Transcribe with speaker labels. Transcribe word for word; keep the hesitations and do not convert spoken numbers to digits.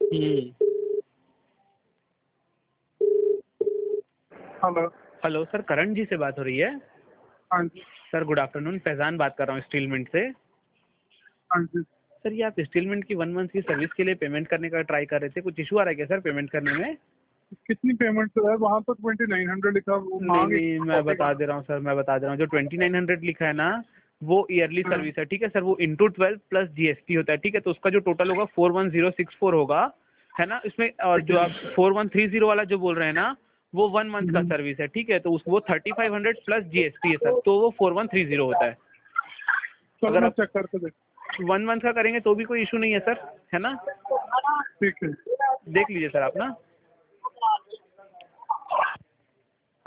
Speaker 1: हम्म।
Speaker 2: Hello.
Speaker 1: Hello sir, Karan ji से बात हो रही है?
Speaker 2: हाँ जी।
Speaker 1: सर गुड आफ्टरनून, फैजान बात कर रहा हूँ स्टीलमेंट से।
Speaker 2: हाँ जी।
Speaker 1: सर ये आप स्टीलमेंट की वन मंथ की सर्विस के लिए पेमेंट करने का ट्राई कर रहे थे, कुछ इशू आ रहा है क्या सर पेमेंट करने में?
Speaker 2: कितनी पेमेंट है? वहाँ पर ट्वेंटी नाइन हंड्रेड लिखा, वो
Speaker 1: नहीं
Speaker 2: मांग
Speaker 1: नहीं, मैं बता दे रहा हूँ सर, मैं बता दे रहा हूँ, जो ट्वेंटी नाइन हंड्रेड लिखा है ना, वो ईयरली
Speaker 2: हाँ।
Speaker 1: सर्विस है, ठीक है सर। वो इंटू ट्वेल्व प्लस जीएसटी होता है, ठीक है। तो उसका जो टोटल होगा four one zero six four होगा, है ना इसमें। और
Speaker 2: ठीक
Speaker 1: जो
Speaker 2: है।
Speaker 1: आप फोर वन थ्री जीरो वाला जो बोल रहे हैं ना, वो वन मंथ का
Speaker 2: हम्म।
Speaker 1: सर्विस है, ठीक है। तो उस वो thirty five hundred plus GST है सर, तो वो फोर वन थ्री जीरो होता है।
Speaker 2: चलो
Speaker 1: अगर
Speaker 2: मैं
Speaker 1: आप
Speaker 2: चेक करके देख।
Speaker 1: वन मंथ का करेंगे तो भी कोई इशू नहीं है सर, है ना।
Speaker 2: ठीक है।
Speaker 1: देख लीजिए सर आप ना।